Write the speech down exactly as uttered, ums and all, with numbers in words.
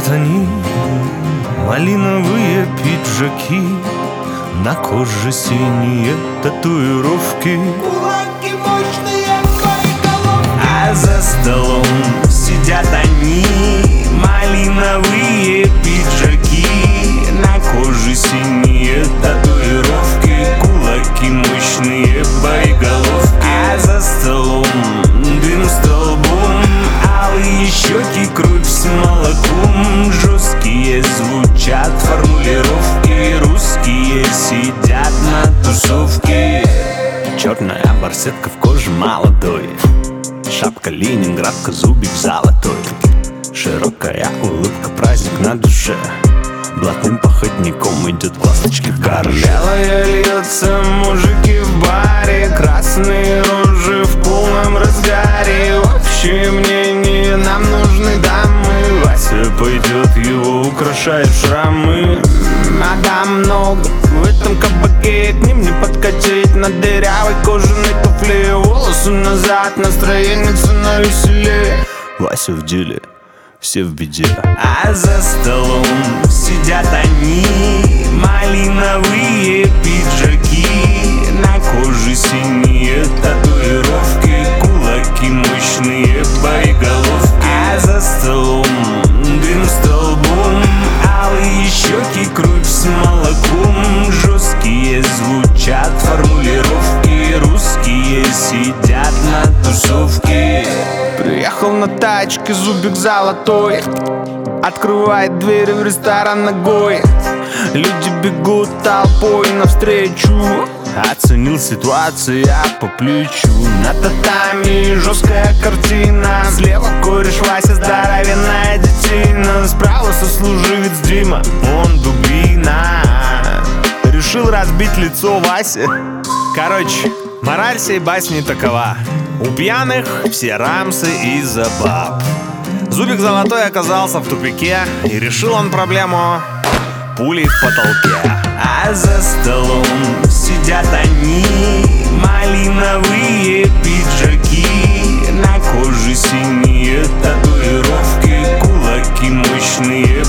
Сидят они, малиновые пиджаки, на коже синие татуировки, кулаки мощные, боеголовки. а за столом сидят они, малиновые пиджаки, на коже синие татуировки, кулаки мощные, боеголовки. А за столом дым столбом, алые щеки, кровь с молоком, жесткие звучат формулировки, русские сидят на тусовке. Черная барсетка в коже молодой, шапка ленинградка, зубик золотой, широкая улыбка, праздник на душе, блатным походником идет к ласточке в гараже. Белое льется, мужики в баре, красные рожи в полном разгаре. Общее мнение, нам нужны дамы, Вася пойдет, его украшают шрамы. А дам много в этом кабаке, к ним не подкатить на дырявой кожаной туфле. Волосы назад, настроение на веселее, Вася в деле, все в беде. А за столом сидят они, малиновые пиджаки, на коже синие татуировки, кулаки мощные, боеголовки. А за столом дым столбом, алые щеки, кровь с молоком, жесткие звучат формулировки, русские сидят на тусовке. Приехал на тачке, зубик золотой, открывает двери в ресторан ногой. Люди бегут толпой навстречу, оценил ситуацию я по плечу. На татами жесткая картина, слева кореш Вася, здоровенная детина, справа сослуживец Дима, он дубина. Решил разбить лицо Васе. Короче, мораль сей басни такова: у пьяных все рамсы из-за баб. Зубик золотой оказался в тупике, и решил он проблему пулей в потолке. А за столом сидят они, малиновые пиджаки, на коже синие татуировки, кулаки мощные,